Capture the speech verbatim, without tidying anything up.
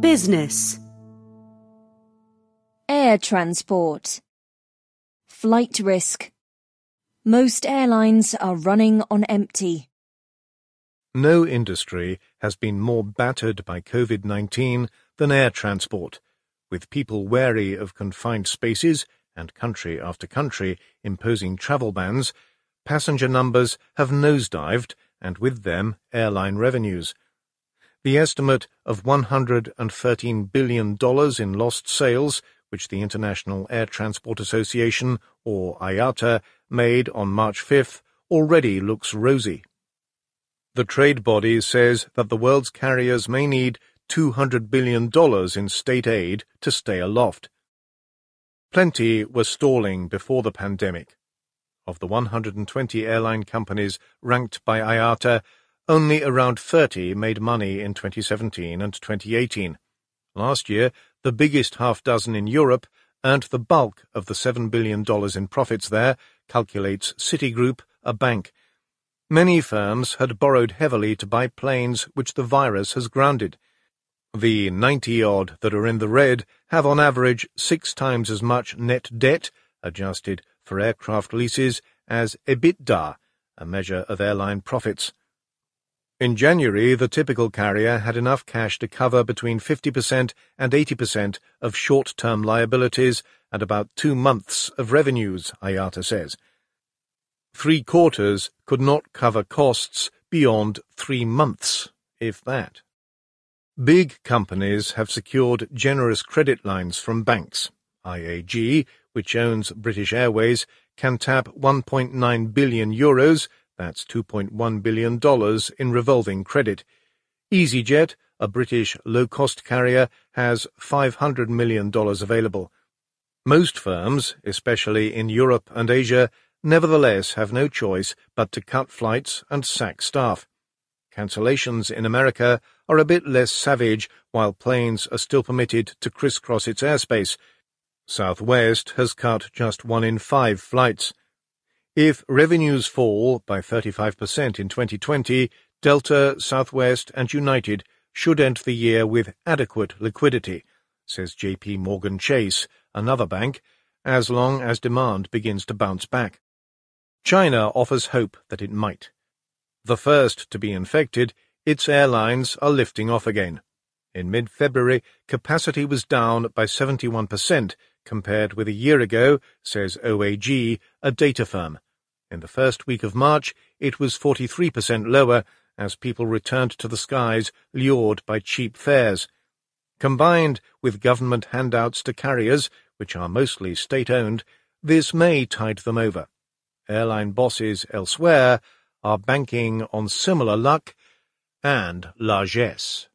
Business. Air transport. Flight risk. Most airlines are running on empty. No industry has been more battered by COVID nineteen than air transport, with people wary of confined spaces and country after country imposing travel bans. Passenger numbers have nosedived, and with them airline revenues. The estimate of one hundred thirteen billion dollars in lost sales, which the International Air Transport Association, or I A T A, made on March fifth, already looks rosy. The trade body says that the world's carriers may need two hundred billion dollars in state aid to stay aloft. Plenty were stalling before the pandemic. Of the one hundred twenty airline companies ranked by I A T A, only around thirty made money in twenty seventeen and twenty eighteen. Last year, the biggest half dozen in Europe earned the bulk of the seven billion dollars in profits there, calculates Citigroup, a bank. Many firms had borrowed heavily to buy planes which the virus has grounded. The ninety-odd that are in the red have on average six times as much net debt, adjusted for aircraft leases, as EBITDA, a measure of airline profits. In January, the typical carrier had enough cash to cover between fifty percent and eighty percent of short-term liabilities and about two months of revenues, I A T A says. Three quarters could not cover costs beyond three months, if that. Big companies have secured generous credit lines from banks. I A G, which owns British Airways, can tap one point nine billion euros, that's two point one billion dollars, in revolving credit. EasyJet, a British low-cost carrier, has five hundred million dollars available. Most firms, especially in Europe and Asia, nevertheless have no choice but to cut flights and sack staff. Cancellations in America are a bit less savage, while planes are still permitted to crisscross its airspace. Southwest has cut just one in five flights. If revenues fall by thirty-five percent in twenty twenty, Delta, Southwest and United should end the year with adequate liquidity, says J P Morgan Chase, another bank, as long as demand begins to bounce back. China offers hope that it might. The first to be infected, its airlines are lifting off again. In mid-February, capacity was down by seventy-one percent compared with a year ago, says O A G, a data firm. In the first week of March, it was forty-three percent lower as people returned to the skies, lured by cheap fares. Combined with government handouts to carriers, which are mostly state-owned, this may tide them over. Airline bosses elsewhere are banking on similar luck and largesse.